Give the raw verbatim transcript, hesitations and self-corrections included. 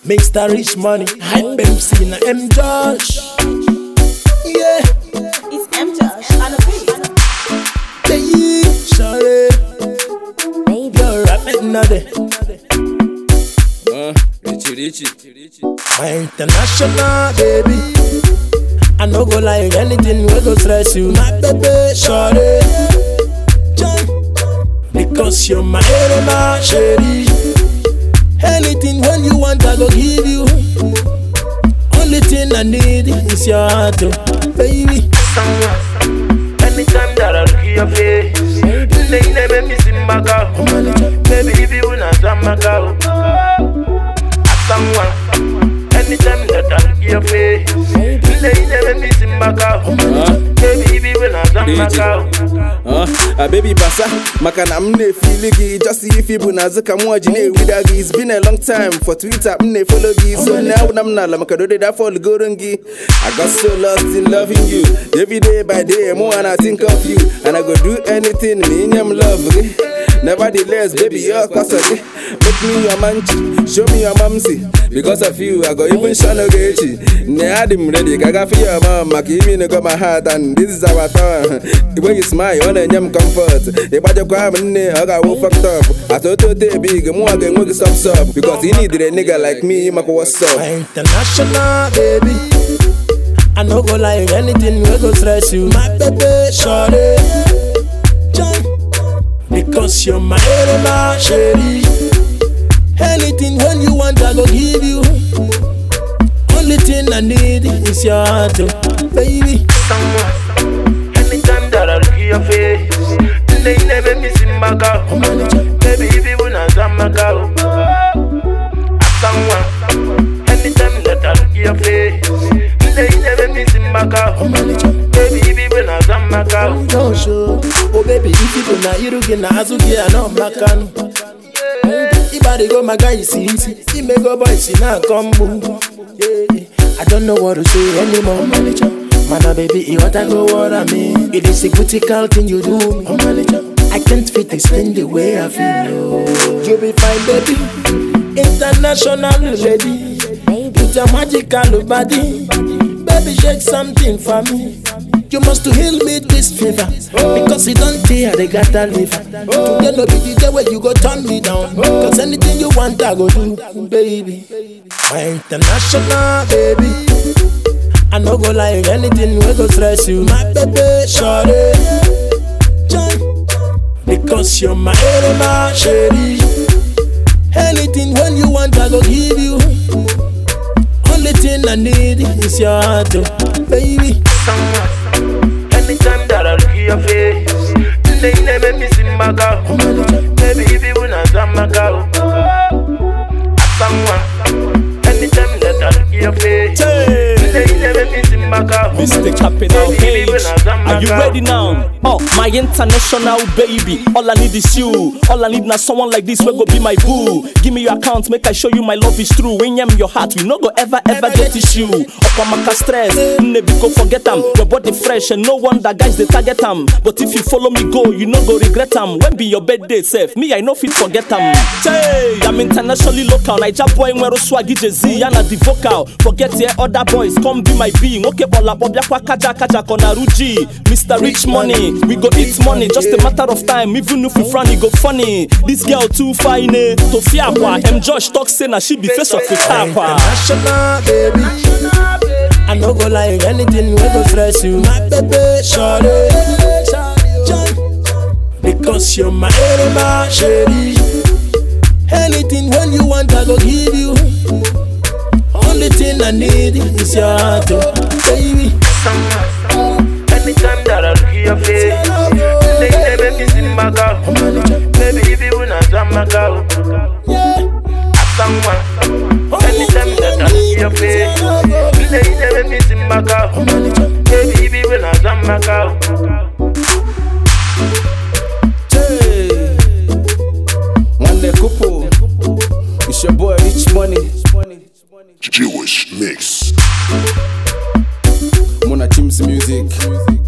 Mister Rich Money, Hype M C, na M Josh. Yeah, It's M Josh on a beat. hey, sorry, Baby. you're rapping nothing. Uh, Richie, Richie, Richie. My international baby, I no go like anything we go stress you, my baby, sorry. Because you're my enema, shady. Anything when you want, I go give you. Only thing I need is your heart, oh, baby. Anytime that I look at your face, they never miss in my car. Baby, if you wanna jam my car, someone. Anytime that I look at your face, they never miss in my car. Baby, if you wanna jam my car. Uh, a baby pasa, makana mne feeligi. Just see if you bunazuka mwajine widagi. It's been a long time for Twitter mne follow gi. So now namnala makadode da fall gorungi. I got so lost in loving you. Every day by day, more and I think of you. And I go do anything me in your love. Nevertheless, baby, you're costly. Make me your manchi, show me your mamsi. Because of you, I go even shine gechi. Neadim ready, gaga for your mom. Makimi no got my heart, and this is our turn. When you smile, on a yam comfort. If I just grab me, I got all fucked up. I thought today big, more I can work some up. Because he needed a nigga like me, Mako, what's up? My international baby, I no go like anything we go stress you, my baby, sorry. Because you're my enema, shady. Anything when you want, I go give you. Only thing I need is your heart, oh, baby. Someone. Anytime that I look at your face, they never miss in my car. Baby, if you wanna jam my car, someone. Anytime that I look at your face, they never miss in my car. Baby, if you wanna jam my car. Don't show. Oh baby, if you na irugi na azuki I know makano. Ibadi go my guy see it. He may go boy see na combo. Yeah, I don't know what to say anymore, manager. Mana baby, you what I go what I mean. It is a critical thing you do, oh, manager. I can't fit explain the way I feel. Oh. You be fine, baby. International lady. With your magical body, baby, shake something for me. You must to heal me this fever, because it don't tear they got a liver. Today no be the day where you go turn me down, cause anything you want I go do, baby. My international baby, I no go like anything we go stress you, my baby, sorry. Because you're my enema, shady. Anything when you want I go give you. Only thing I need is your heart, oh, baby. Someone. Anytime that I look at your face, they never miss in my car. Baby, if you wanna jam my car, someone. Anytime that I look at your face, they never miss in my car. Mister Capital H, are you ready now? Oh, my international baby, all I need is you. All I need now someone like this will go be my boo. Give me your account, make I show you my love is true. When you am your heart, we no go ever ever get issue. Okamaka stress, never forget them. Your body fresh and no wonder guys they target them. But if you follow me go, you no go regret them. When be your birthday safe, me I no fit forget them. Hey, I'm internationally local. Naija boy nwero swaggy Jay-Z and the vocal. Forget your other boys, come be my being. Okay, bola bobiakwa kaja kaja konaruji. Mister Rich Money, we go eat money. Just a matter of time. Even if we frown, it go funny. This girl too fine, eh? To fiabwa. M Josh talk say na she be face of the tapa. International baby, I no go like anything we go stress you, my baby, sorry. Because you're my enema, shady. Anything when you want I go give you. Only thing I need is your heart, oh, baby. Someone. Anytime that I look at your face, they never miss in my car. Baby, if you wanna jam my car, someone. Anytime that I look at your face, they never miss in my car. Baby, if you wanna jam my car. Hey, one day couple, it's your boy Rich Money. Jewish Mix. Mona Chimps Music.